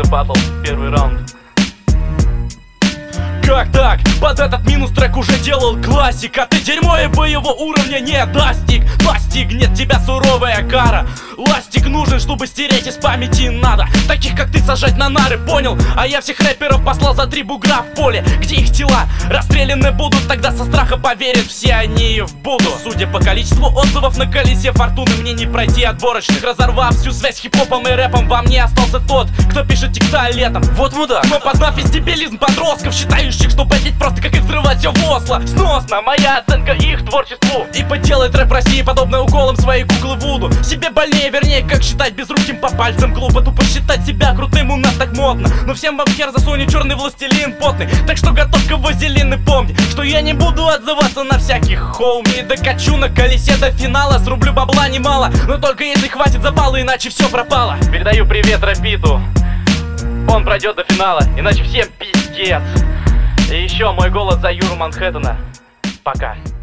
батл, первый раунд. Как так? Под этот минус трек уже делал классик, а ты дерьмо и боевого уровня не достиг. Постигнет тебя суровая кара. Ластик нужен, чтобы стереть из памяти надо. Таких как ты сажать на нары, понял? А я всех рэперов послал за 3 бугра в поле, где их тела расстреляны будут. Тогда со страха поверят все они в Будду. Судя по количеству отзывов на колесе фортуны, мне не пройти отборочных. Разорвав всю связь с хип-хопом и рэпом, во мне остался тот, кто пишет текста летом. Вот мудак. Но познав весь дебилизм подростков, считающих, что бэтлить просто как и взрывать все в Осло. Сносно моя оценка их творчеству. И поделает рэп России подобно уколам своей куклы Вуду. Себе больнее, вернее, как считать безруким по пальцам. Глупо тупо считать себя крутым, у нас так модно. Но всем вам хер засунет черный властелин потный. Так что готовь-ка вазелин и помни, что я не буду отзываться на всяких хоуми. Докачу на колесе до финала, срублю бабла немало, но только если хватит запала, иначе все пропало. Передаю привет Рапиту, он пройдет до финала, иначе всем пиздец. И еще мой голос за Юру Манхэттена. Пока.